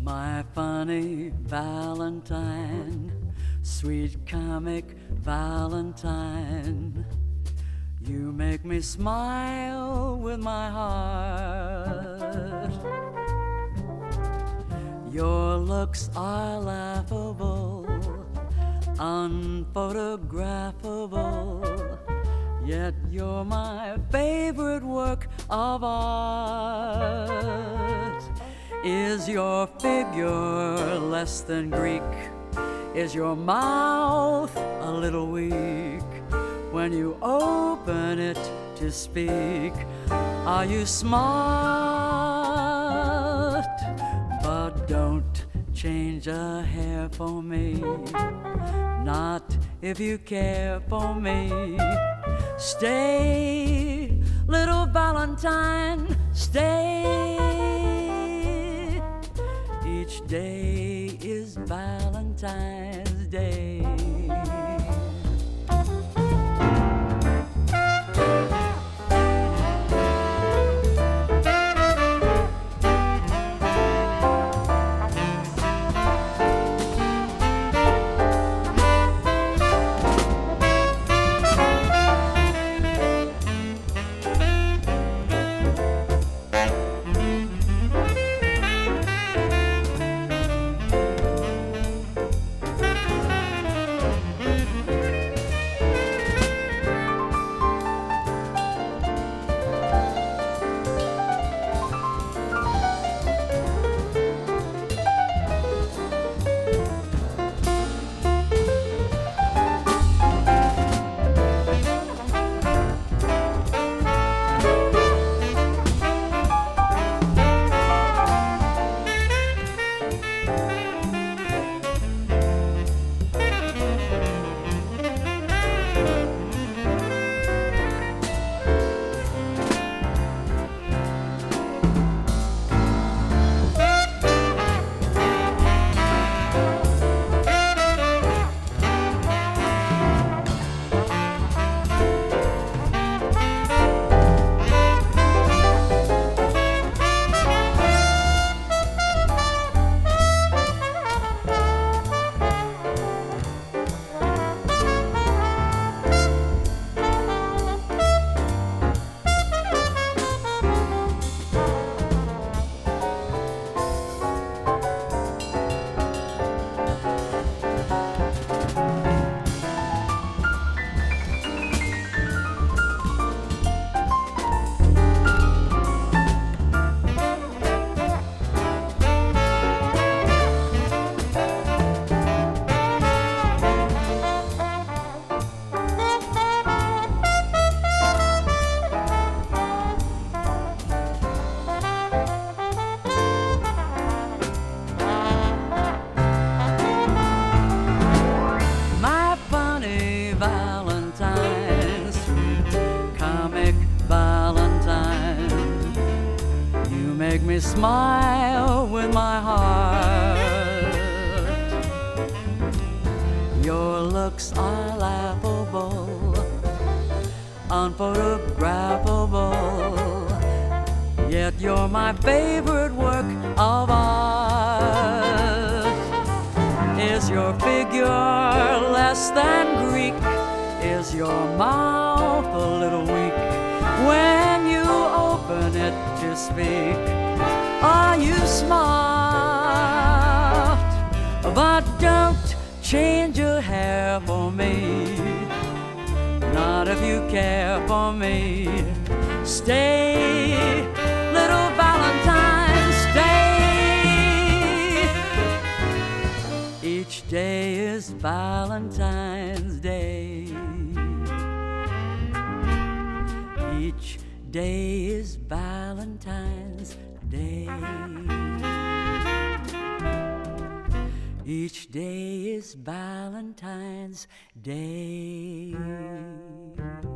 My funny Valentine, sweet comic Valentine, you make me smile with my heart. Your looks are laughable, unphotographable, yet you're my favorite work of art. Is your figure less than Greek? Is your mouth a little weak? When you open it to speak, are you smart? But don't change a hair for me, not if you care for me. Stay, little Valentine, stay. Each day is Valentine's Day. Valentine, sweet comic Valentine, you make me smile with my heart. Your looks are laughable, unphotographable, yet you're my favorite work of art. Is your figure less than Greek? Is your mouth a little weak? When you open it to speak, are you smart? But don't change your hair for me, not if you care for me. Stay, little Valentine, stay. Each day is Valentine's Day. Each day is Valentine's Day. Each day is Valentine's Day.